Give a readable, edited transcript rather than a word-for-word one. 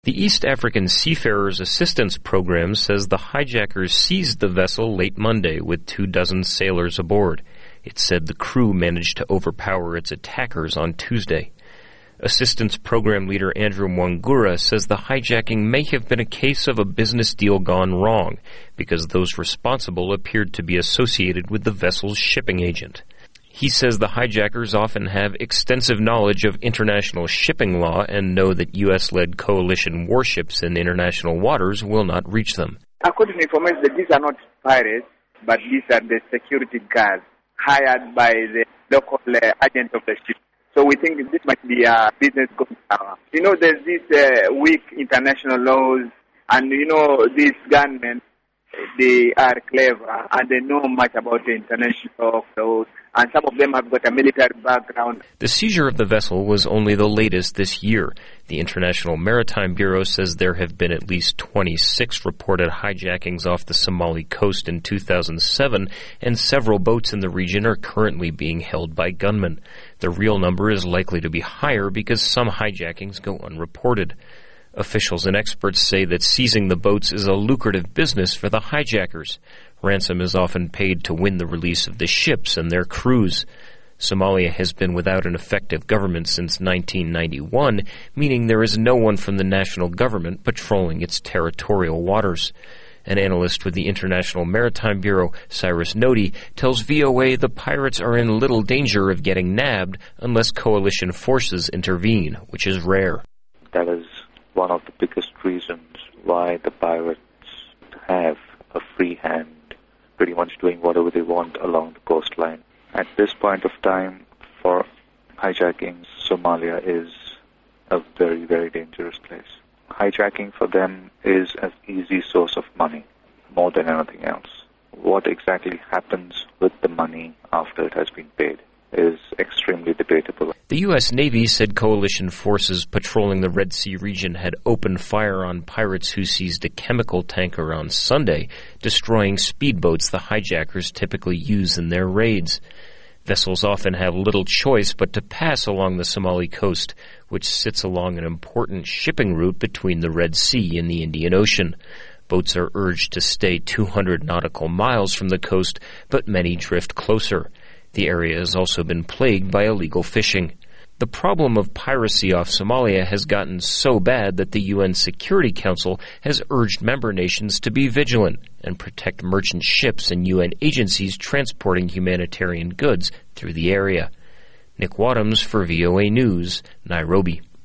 The East African Seafarers Assistance Program says the hijackers seized the vessel late Monday with 24 sailors aboard. It said the crew managed to overpower its attackers on Tuesday. Assistance Program leader Andrew Mwangura says the hijacking may have been a case of a business deal gone wrong because those responsible appeared to be associated with the vessel's shipping agent. He says the hijackers often have extensive knowledge of international shipping law and know that U.S.-led coalition warships in international waters will not reach them. According to information, these are not pirates, but these are the security guards hired by the local agent of the ship. So we think this might be a business going on. There's these weak international laws, and these gunmen, they are clever, and they know much about the international laws, and some of them have got a military background. The seizure of the vessel was only the latest this year. The International Maritime Bureau says there have been at least 26 reported hijackings off the Somali coast in 2007, and several boats in the region are currently being held by gunmen. The real number is likely to be higher because some hijackings go unreported. Officials and experts say that seizing the boats is a lucrative business for the hijackers. Ransom is often paid to win the release of the ships and their crews. Somalia has been without an effective government since 1991, meaning there is no one from the national government patrolling its territorial waters. An analyst with the International Maritime Bureau, Cyrus Nodi, tells VOA the pirates are in little danger of getting nabbed unless coalition forces intervene, which is rare. That is one of the biggest reasons why the pirates have a free hand, pretty much doing whatever they want along the coastline. At this point of time, for hijacking, Somalia is a very, very dangerous place. Hijacking for them is an easy source of money, more than anything else. What exactly happens with the money after it has been paid is extremely debatable. The U.S. Navy said coalition forces patrolling the Red Sea region had opened fire on pirates who seized a chemical tanker on Sunday, destroying speedboats the hijackers typically use in their raids. Vessels often have little choice but to pass along the Somali coast, which sits along an important shipping route between the Red Sea and the Indian Ocean. Boats are urged to stay 200 nautical miles from the coast, but many drift closer. The area has also been plagued by illegal fishing. The problem of piracy off Somalia has gotten so bad that the UN Security Council has urged member nations to be vigilant and protect merchant ships and UN agencies transporting humanitarian goods through the area. Nick Wadhams for VOA News, Nairobi.